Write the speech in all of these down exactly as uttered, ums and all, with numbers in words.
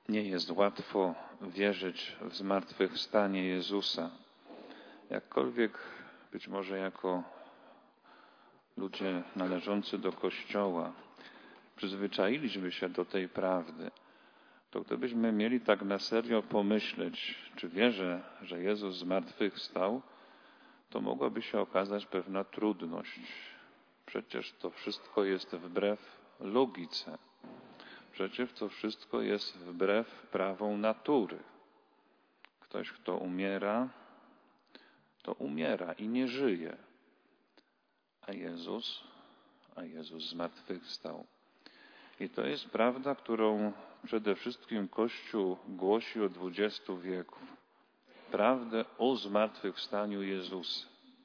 Nie jest łatwo wierzyć w zmartwychwstanie Jezusa. Jakkolwiek być może jako ludzie należący do Kościoła przyzwyczailiśmy się do tej prawdy, to gdybyśmy mieli tak na serio pomyśleć, czy wierzę, że Jezus zmartwychwstał, to mogłaby się okazać pewna trudność. Przecież to wszystko jest wbrew logice. Przecież to wszystko jest wbrew prawom natury. Ktoś, kto umiera, to umiera i nie żyje. A Jezus, a Jezus zmartwychwstał. I to jest prawda, którą przede wszystkim Kościół głosi od dwudziestu wieków. Prawdę o zmartwychwstaniu Jezusa.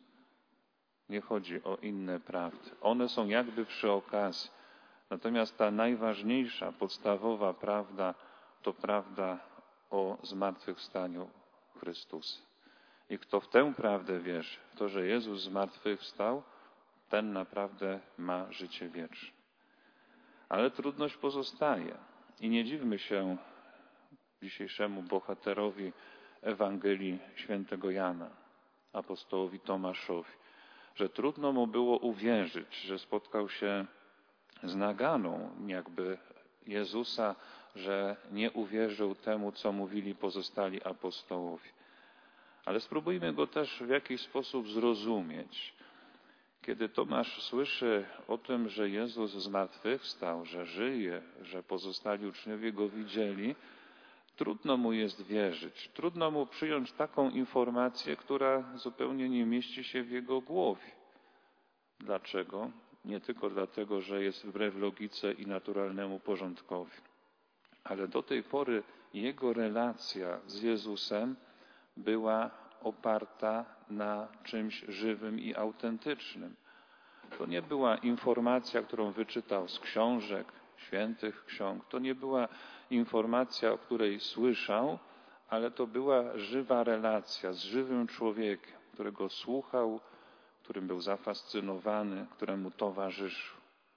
Nie chodzi o inne prawdy. One są jakby przy okazji. Natomiast ta najważniejsza, podstawowa prawda to prawda o zmartwychwstaniu Chrystusa. I kto w tę prawdę wierzy, w to, że Jezus zmartwychwstał, ten naprawdę ma życie wieczne. Ale trudność pozostaje. I nie dziwmy się dzisiejszemu bohaterowi Ewangelii świętego Jana, apostołowi Tomaszowi, że trudno mu było uwierzyć, że spotkał się z naganą jakby Jezusa, że nie uwierzył temu, co mówili pozostali apostołowie. Ale spróbujmy go też w jakiś sposób zrozumieć. Kiedy Tomasz słyszy o tym, że Jezus zmartwychwstał, że żyje, że pozostali uczniowie go widzieli, trudno mu jest wierzyć. Trudno mu przyjąć taką informację, która zupełnie nie mieści się w jego głowie. Dlaczego? Nie tylko dlatego, że jest wbrew logice i naturalnemu porządkowi, ale do tej pory jego relacja z Jezusem była oparta na czymś żywym i autentycznym. To nie była informacja, którą wyczytał z książek, świętych ksiąg. To nie była informacja, o której słyszał, ale to była żywa relacja z żywym człowiekiem, którego słuchał, którym był zafascynowany, któremu towarzyszył.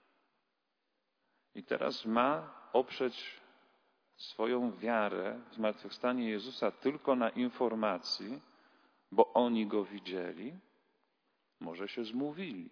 I teraz ma oprzeć swoją wiarę w zmartwychwstanie Jezusa tylko na informacji, bo oni go widzieli, może się zmówili.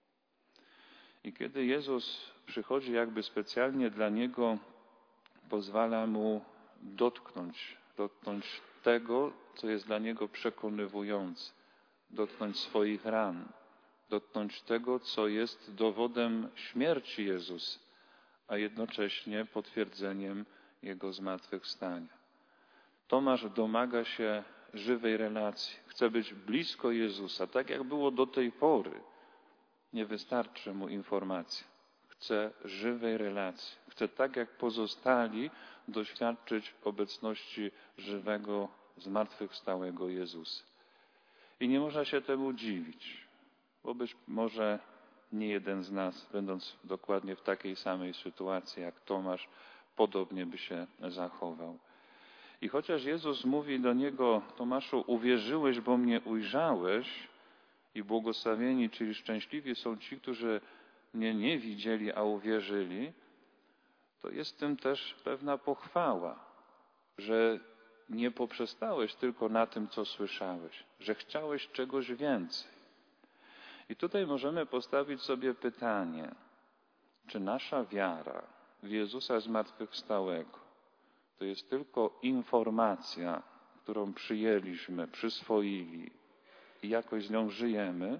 I kiedy Jezus przychodzi jakby specjalnie dla niego, pozwala mu dotknąć, dotknąć tego, co jest dla niego przekonywujące, dotknąć swoich ran, dotknąć tego, co jest dowodem śmierci Jezusa, a jednocześnie potwierdzeniem Jego zmartwychwstania. Tomasz domaga się żywej relacji, chce być blisko Jezusa, tak jak było do tej pory. Nie wystarczy mu informacja. Chce żywej relacji. Chce tak jak pozostali doświadczyć obecności żywego, zmartwychwstałego Jezusa. I nie można się temu dziwić, bo być może nie jeden z nas, będąc dokładnie w takiej samej sytuacji jak Tomasz, podobnie by się zachował. I chociaż Jezus mówi do niego: Tomaszu, uwierzyłeś, bo mnie ujrzałeś, i błogosławieni, czyli szczęśliwi są ci, którzy mnie nie widzieli, a uwierzyli, to jest w tym też pewna pochwała, że nie poprzestałeś tylko na tym, co słyszałeś, że chciałeś czegoś więcej. I tutaj możemy postawić sobie pytanie, czy nasza wiara w Jezusa zmartwychwstałego to jest tylko informacja, którą przyjęliśmy, przyswoili i jakoś z nią żyjemy,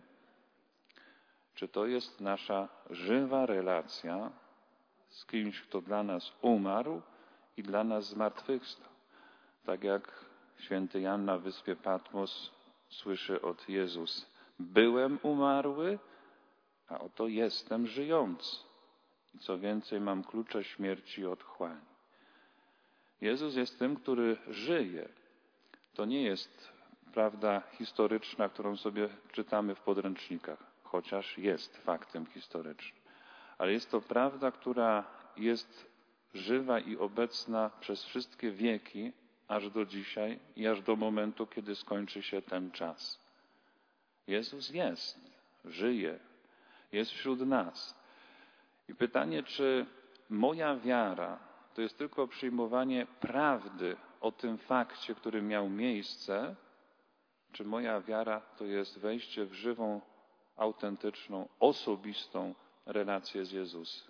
czy to jest nasza żywa relacja z kimś, kto dla nas umarł i dla nas zmartwychwstał. Tak jak święty Jan na wyspie Patmos słyszy od Jezusa: byłem umarły, a oto jestem żyjący. I co więcej, mam klucze śmierci i otchłani. Jezus jest tym, który żyje. To nie jest prawda historyczna, którą sobie czytamy w podręcznikach, chociaż jest faktem historycznym. Ale jest to prawda, która jest żywa i obecna przez wszystkie wieki, aż do dzisiaj i aż do momentu, kiedy skończy się ten czas. Jezus jest, żyje, jest wśród nas. I pytanie, czy moja wiara to jest tylko przyjmowanie prawdy o tym fakcie, który miał miejsce, czy moja wiara to jest wejście w żywą, autentyczną, osobistą relację z Jezusem.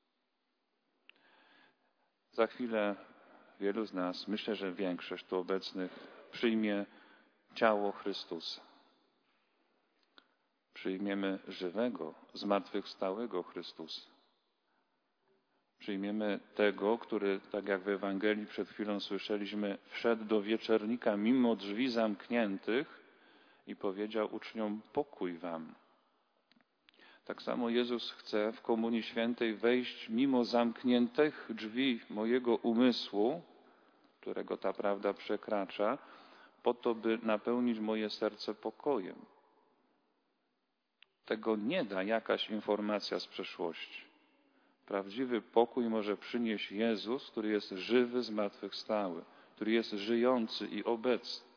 Za chwilę wielu z nas, myślę, że większość tu obecnych, przyjmie ciało Chrystusa. Przyjmiemy żywego, zmartwychwstałego Chrystusa. Przyjmiemy tego, który, tak jak w Ewangelii przed chwilą słyszeliśmy, wszedł do wieczernika mimo drzwi zamkniętych i powiedział uczniom: pokój wam. Tak samo Jezus chce w Komunii Świętej wejść mimo zamkniętych drzwi mojego umysłu, którego ta prawda przekracza, po to, by napełnić moje serce pokojem. Tego nie da jakaś informacja z przeszłości. Prawdziwy pokój może przynieść Jezus, który jest żywy, zmartwychwstały, który jest żyjący i obecny.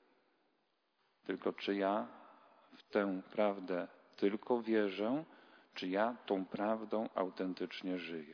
Tylko czy ja w tę prawdę tylko wierzę, czy ja tą prawdą autentycznie żyję?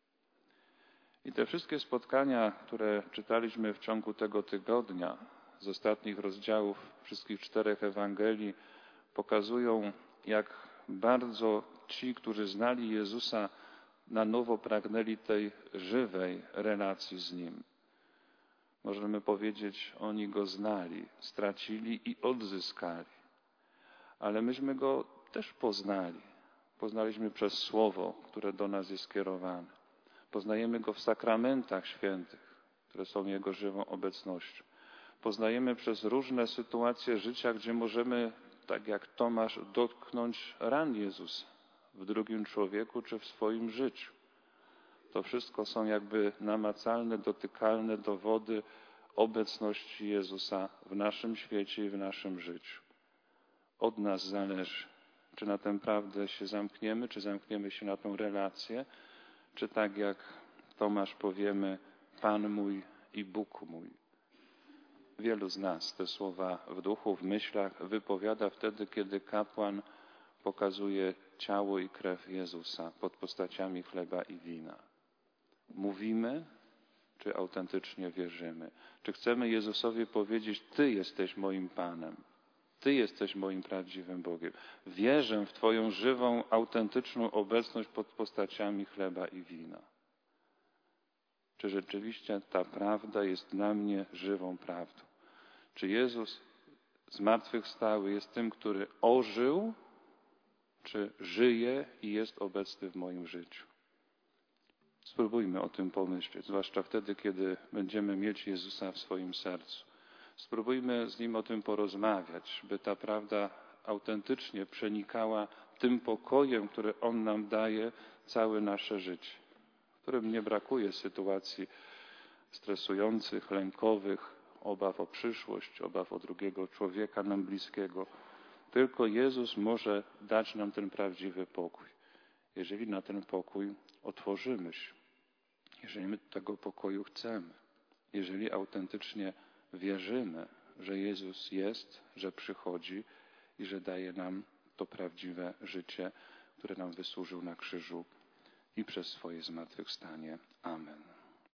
I te wszystkie spotkania, które czytaliśmy w ciągu tego tygodnia, z ostatnich rozdziałów wszystkich czterech Ewangelii, pokazują, jak bardzo ci, którzy znali Jezusa, na nowo pragnęli tej żywej relacji z Nim. Możemy powiedzieć, oni Go znali, stracili i odzyskali. Ale myśmy Go też poznali. Poznaliśmy przez Słowo, które do nas jest kierowane. Poznajemy Go w sakramentach świętych, które są Jego żywą obecnością. Poznajemy przez różne sytuacje życia, gdzie możemy, tak jak Tomasz, dotknąć ran Jezusa w drugim człowieku czy w swoim życiu. To wszystko są jakby namacalne, dotykalne dowody obecności Jezusa w naszym świecie i w naszym życiu. Od nas zależy, czy na tę prawdę się zamkniemy, czy zamkniemy się na tę relację, czy tak jak Tomasz powiemy: Pan mój i Bóg mój. Wielu z nas te słowa w duchu, w myślach wypowiada wtedy, kiedy kapłan pokazuje ciało i krew Jezusa pod postaciami chleba i wina. Mówimy, czy autentycznie wierzymy? Czy chcemy Jezusowi powiedzieć: Ty jesteś moim Panem, Ty jesteś moim prawdziwym Bogiem. Wierzę w Twoją żywą, autentyczną obecność pod postaciami chleba i wina. Czy rzeczywiście ta prawda jest dla mnie żywą prawdą? Czy Jezus zmartwychwstały jest tym, który ożył, czy żyje i jest obecny w moim życiu? Spróbujmy o tym pomyśleć, zwłaszcza wtedy, kiedy będziemy mieć Jezusa w swoim sercu. Spróbujmy z Nim o tym porozmawiać, by ta prawda autentycznie przenikała tym pokojem, który On nam daje, całe nasze życie, w którym nie brakuje sytuacji stresujących, lękowych, obaw o przyszłość, obaw o drugiego człowieka nam bliskiego. Tylko Jezus może dać nam ten prawdziwy pokój. Jeżeli na ten pokój otworzymy się, jeżeli my tego pokoju chcemy, jeżeli autentycznie wierzymy, że Jezus jest, że przychodzi i że daje nam to prawdziwe życie, które nam wysłużył na krzyżu i przez swoje zmartwychwstanie. Amen.